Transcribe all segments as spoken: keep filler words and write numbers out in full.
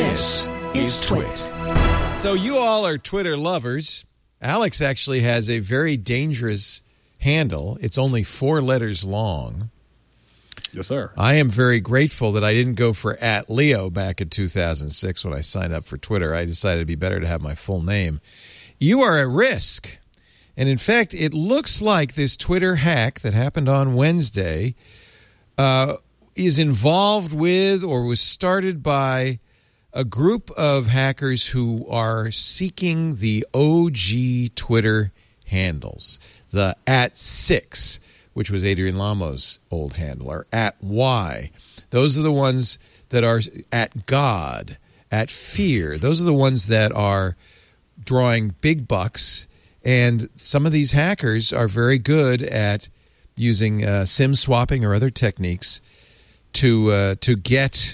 This is Twit. So you all are Twitter lovers. Alex actually has a very dangerous handle. It's only four letters long. Yes, sir. I am very grateful that I didn't go for at Leo back in two thousand six when I signed up for Twitter. I decided it'd be better to have my full name. You are at risk. And in fact, it looks like this Twitter hack that happened on Wednesday uh, is involved with or was started by a group of hackers who are seeking the O G Twitter handles, the at six, which was Adrian Lamo's old handle, or at Y. Those are the ones that are at God, at fear. Those are the ones that are drawing big bucks. And some of these hackers are very good at using uh, SIM swapping or other techniques to uh, to get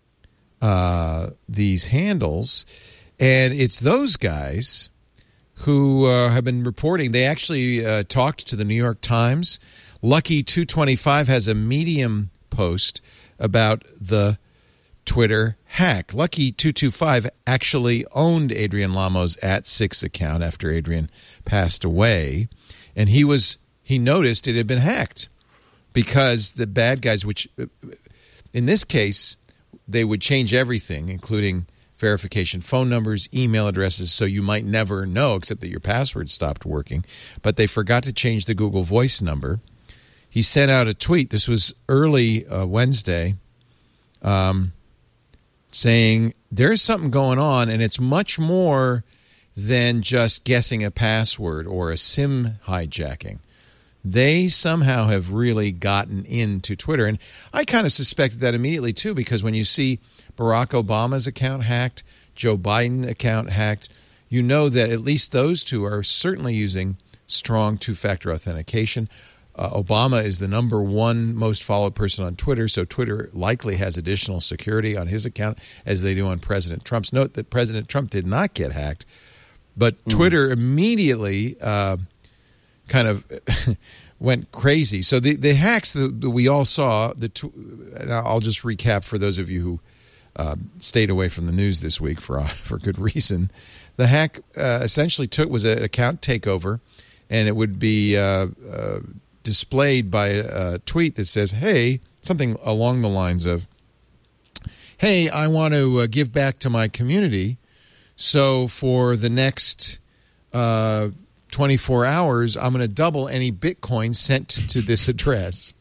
uh, these handles. And it's those guys who uh, have been reporting. They actually uh, talked to the New York Times. Lucky two twenty-five has a Medium post about the Twitter hack. Lucky two twenty-five actually owned Adrian Lamo's at six account after Adrian passed away, and he was he noticed it had been hacked because the bad guys, which in this case they would change everything, including verification phone numbers, email addresses, so you might never know except that your password stopped working, but they forgot to change the Google Voice number. He sent out a tweet. This was early uh, Wednesday. Um, saying there's something going on, and it's much more than just guessing a password or a SIM hijacking. They somehow have really gotten into Twitter. And I kind of suspected that immediately, too, because when you see Barack Obama's account hacked, Joe Biden's account hacked, you know that at least those two are certainly using strong two-factor authentication. Uh, Obama is the number one most followed person on Twitter, so Twitter likely has additional security on his account as they do on President Trump's. Note that President Trump did not get hacked, but mm. Twitter immediately uh, kind of went crazy. So the, the hacks that, that we all saw, the tw- and I'll just recap for those of you who uh, stayed away from the news this week for, uh, for good reason. The hack uh, essentially took was an account takeover, and it would be uh, uh, displayed by a tweet that says, hey, something along the lines of, hey, I want to uh, give back to my community, so for the next uh, twenty-four hours, I'm going to double any Bitcoin sent to this address.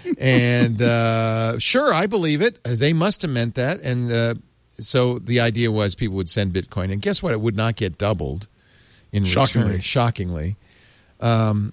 And uh, sure, I believe it. They must have meant that. And uh, so the idea was people would send Bitcoin. And guess what? It would not get doubled in shockingly. return. Shockingly. Um,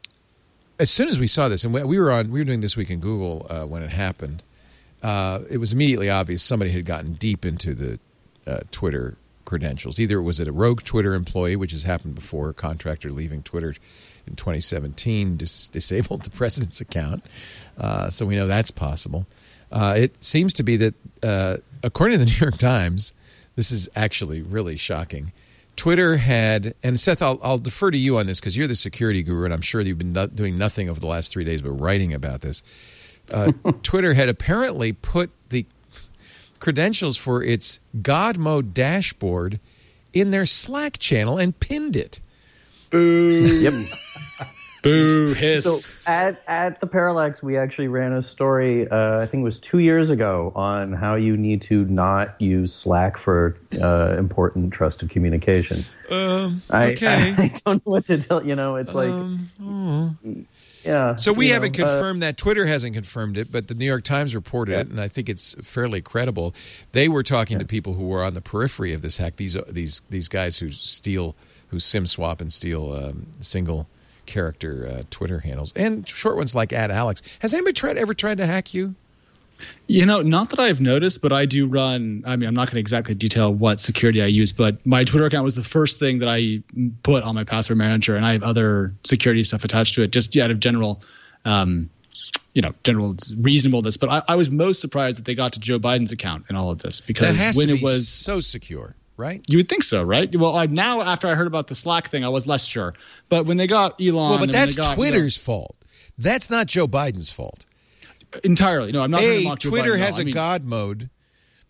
as soon as we saw this, and we were on, we were doing This Week in Google uh, when it happened, uh, it was immediately obvious somebody had gotten deep into the uh, Twitter credentials. Either it was a rogue Twitter employee, which has happened before, a contractor leaving Twitter in twenty seventeen dis- disabled the president's account. Uh, so we know that's possible. Uh, it seems to be that, uh, according to the New York Times, this is actually really shocking. Twitter had, and Seth, I'll, I'll defer to you on this because you're the security guru, and I'm sure you've been not doing nothing over the last three days but writing about this. Uh, Twitter had apparently put the credentials for its God mode dashboard in their Slack channel and pinned it. Boo. Yep. Boo. Hiss. So at, at the Parallax, we actually ran a story, uh, I think it was two years ago, on how you need to not use Slack for uh, important trusted communication. Um, okay. I, I, I don't know what to tell you. know, it's like, um, oh. yeah. So we haven't know, confirmed uh, that. Twitter hasn't confirmed it, but the New York Times reported yeah. it, and I think it's fairly credible. They were talking yeah. to people who were on the periphery of this hack. These these these guys who steal, who SIM swap and steal um, single character uh, Twitter handles and short ones like at Alex. Has anybody tried ever tried to hack you? You know, not that I've noticed, but I do run. I mean, I'm not going to exactly detail what security I use, but my Twitter account was the first thing that I put on my password manager, and I have other security stuff attached to it, just out of general, um, you know, general reasonableness. But I, I was most surprised that they got to Joe Biden's account in all of this because that has when to it be was so secure. Right? You would think so, right? Well, I, now after I heard about the Slack thing, I was less sure. But when they got Elon, well, but and that's got, Twitter's you know, fault. That's not Joe Biden's fault. Entirely, no. I'm not. A, mock Joe Twitter Biden, has no. a I mean, God mode.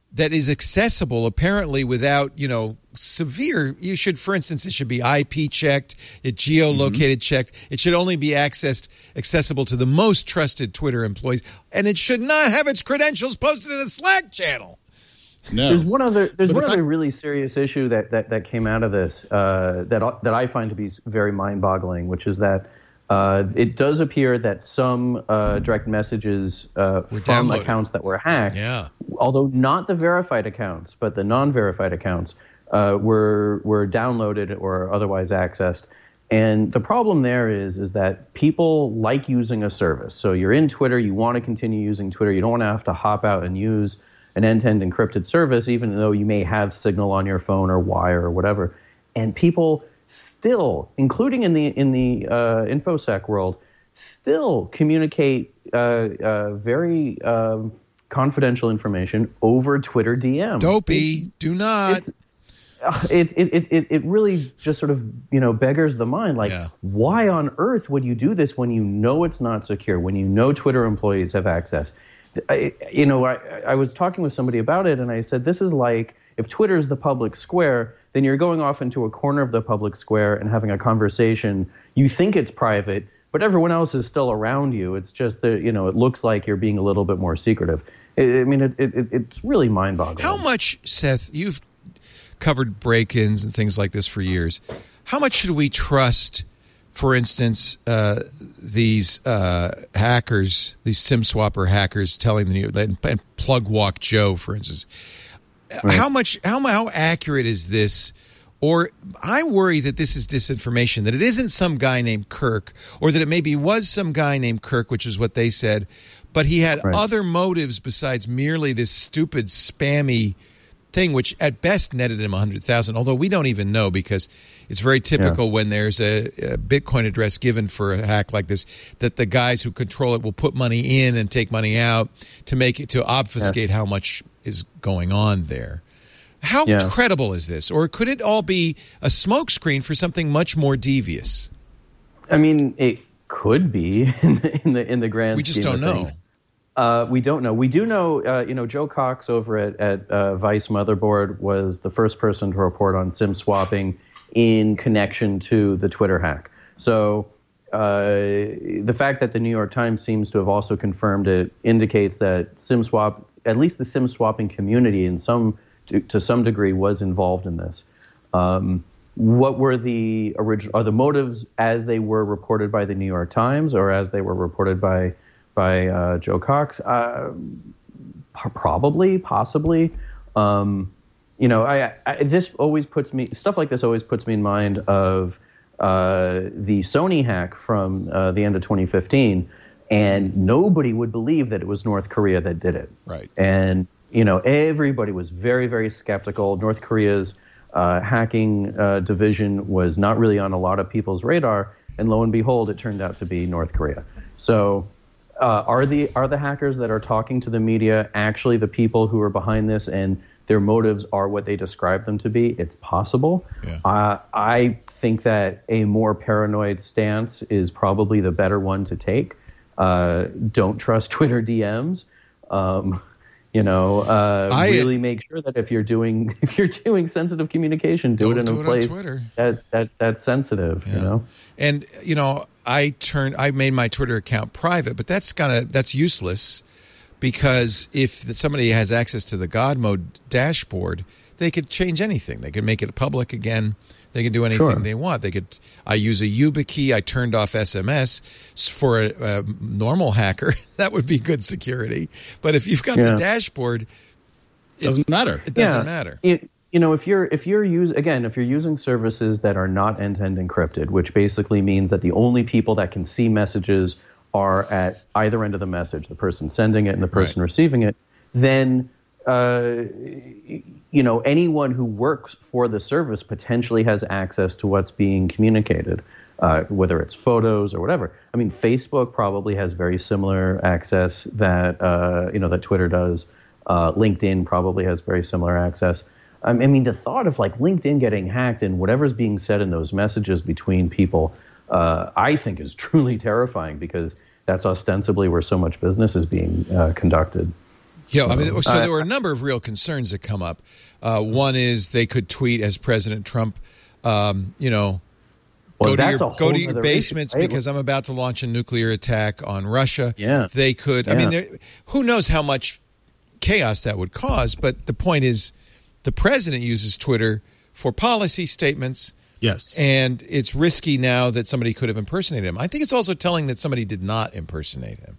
that is accessible apparently without, you know, severe, you should, for instance, it should be I P checked, it geolocated mm-hmm. checked. It should only be accessed, accessible to the most trusted Twitter employees, and it should not have its credentials posted in a Slack channel. No. There's one other, there's but one the other fact- really serious issue that, that, that came out of this uh, that, that I find to be very mind-boggling, which is that Uh, it does appear that some uh, direct messages uh, from downloaded. accounts that were hacked, yeah. although not the verified accounts, but the non-verified accounts, uh, were were downloaded or otherwise accessed. And the problem there is is that people like using a service. So you're in Twitter, you want to continue using Twitter, you don't want to have to hop out and use an end-to-end encrypted service, even though you may have Signal on your phone or Wire or whatever. And people still, including in the in the uh, InfoSec world, still communicate uh, uh, very um, confidential information over Twitter D M. Dopey, do not. It's, It, it it it really just sort of, you know, beggars the mind. Like, yeah. Why on earth would you do this when you know it's not secure, when you know Twitter employees have access? I, you know, I, I was talking with somebody about it, and I said, this is like, if Twitter is the public square, then you're going off into a corner of the public square and having a conversation. You think it's private, but everyone else is still around you. It's just that, you know, it looks like you're being a little bit more secretive. I, I mean, it, it, it's really mind-boggling. How much, Seth, you've covered break-ins and things like this for years. How much should we trust, for instance, uh, these uh, hackers, these SIM swapper hackers telling the new, and Plug Walk Joe, for instance, right. how much, how, how accurate is this? Or I worry that this is disinformation, that it isn't some guy named Kirk, or that it maybe was some guy named Kirk, which is what they said, but he had right. other motives besides merely this stupid, spammy thing, which at best netted him one hundred thousand dollars, although we don't even know, because it's very typical yeah. when there's a, a Bitcoin address given for a hack like this, that the guys who control it will put money in and take money out to make it, to obfuscate yeah. how much is going on there. How yeah. credible is this? Or could it all be a smokescreen for something much more devious? I mean, it could be in the in the, in the grand we just scheme don't of know. Things. Uh, we don't know. We do know, uh, you know, Joe Cox over at, at uh, Vice Motherboard was the first person to report on SIM swapping in connection to the Twitter hack. So uh, the fact that the New York Times seems to have also confirmed it indicates that SIM swap, at least the SIM swapping community in some to, to some degree, was involved in this. Um, what were the original, are the motives as they were reported by the New York Times or as they were reported by by uh, Joe Cox? Uh, probably, possibly. Um, you know, I, I this always puts me, stuff like this always puts me in mind of uh, the Sony hack from uh, the end of twenty fifteen, and nobody would believe that it was North Korea that did it. Right. And, you know, everybody was very, very skeptical. North Korea's uh, hacking uh, division was not really on a lot of people's radar, and lo and behold, it turned out to be North Korea. So, Uh, are the are the hackers that are talking to the media actually the people who are behind this, and their motives are what they describe them to be? It's possible. Yeah. Uh, I think that a more paranoid stance is probably the better one to take. Uh, don't trust Twitter D Ms. Um, you know, uh, I, really make sure that if you're doing if you're doing sensitive communication, do it in do a it place on Twitter. that that that's sensitive. Yeah. You know, and you know. I turned. I made my Twitter account private, but that's kind of that's useless, because if somebody has access to the God Mode dashboard, they could change anything. They could make it public again. They can do anything Sure. they want. They could. I use a YubiKey. I turned off S M S for a, a normal hacker. That would be good security. But if you've got yeah. the dashboard, it doesn't matter. It doesn't yeah. matter. It, You know, if you're if you're use again, if you're using services that are not end-to-end encrypted, which basically means that the only people that can see messages are at either end of the message, the person sending it and the person right. receiving it, then uh, you know, anyone who works for the service potentially has access to what's being communicated, uh, whether it's photos or whatever. I mean, Facebook probably has very similar access that uh, you know that Twitter does. Uh, LinkedIn probably has very similar access. I mean, the thought of like LinkedIn getting hacked and whatever's being said in those messages between people, uh, I think is truly terrifying, because that's ostensibly where so much business is being uh, conducted. Yeah, I mean, so there were a number of real concerns that come up. Uh, one is they could tweet as President Trump, um, you know, well, go to your, a go to your other basements issue, right? because I'm about to launch a nuclear attack on Russia. Yeah. They could, I Yeah. mean, there- who knows how much chaos that would cause, but the point is the president uses Twitter for policy statements. Yes. And it's risky now that somebody could have impersonated him. I think it's also telling that somebody did not impersonate him.